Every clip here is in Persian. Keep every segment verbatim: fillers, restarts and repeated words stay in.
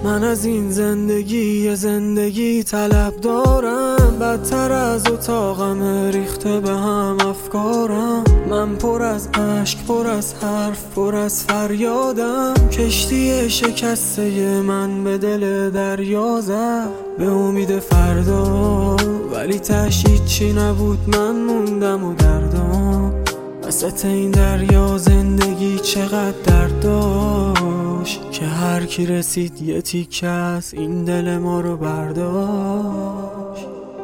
من از این زندگی یه زندگی طلب دارم، بدتر از اتاقم ریخته به هم افکارم. من پر از عشق، پر از حرف، پر از فریادم. کشتی شکسته من به دل دریا زد، به امید فردا، ولی تهش هیچی نبود. من موندم و دردام وسط این دریا. زندگی چقدر درد داشت که هر کی رسید یه تیکه از این دل ما رو برداشت.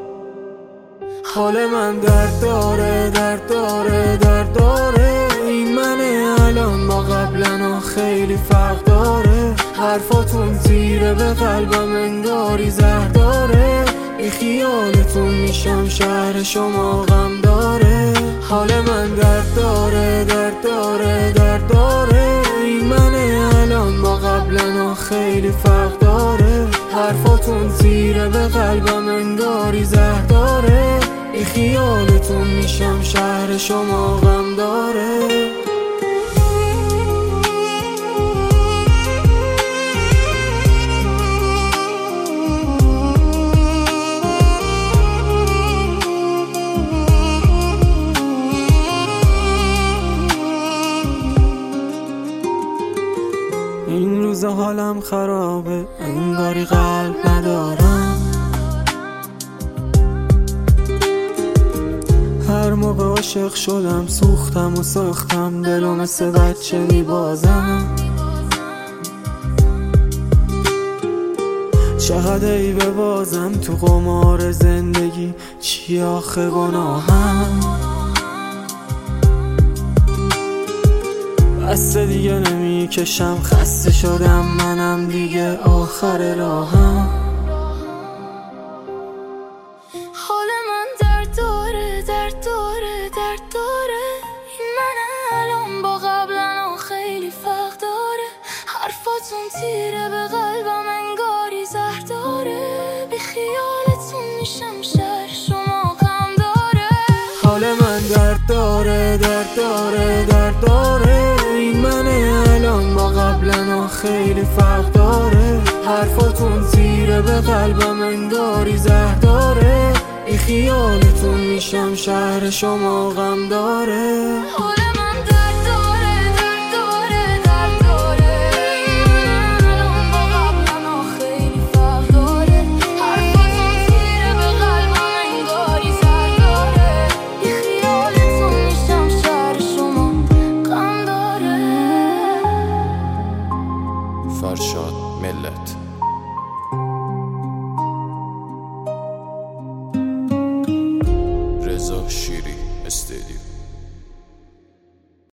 حال من درد داره، درد داره، درد داره. این منه الان با قبلنا خیلی فرق داره. حرفاتون تیره به قلبم انگاری زهر داره. بی خیالتون میشم شهر شما غم داره. حال من درد داره، درد داره، درد داره. این منه الان با قبلنا خیلی فرق داره. حرفاتون تیره به قلبم انگاری زهر داره. بی خیالتون میشم شهر شما غم داره. این روزا حالم خرابه، انگاری قلب ندارم. هر موقع عاشق شدم سوختم و ساختم، دلو مثل بچه میبازم. چقدر ای ببازم تو قمار زندگی، چی آخه گناهم؟ بس دیگه نمی کشم، خسته شدم منم دیگه، آخر راهم. حال من درد داره، درد داره، درد داره. این من الان با قبلنا خیلی فرق داره. حرفاتون تیره به قلبم انگاری زهر داره. بی خیالتون میشم شهر شما غم داره. حال من درد داره، درد داره، درد داره. این منه الان با قبلنا خیلی فرق داره. حرفاتون تیره به قلبم انگاری زهر داره. بی خیالتون میشم شهر شما غم داره. حال من درد داره، درد داره، درد داره. الان با قبلنا خیلی فرق داره. حرفاتون تیره به قلبم انگاری زهر داره. بی خیالتون میشم شهر شما غم داره. فرشاد ملت. رضا شیری استدیو.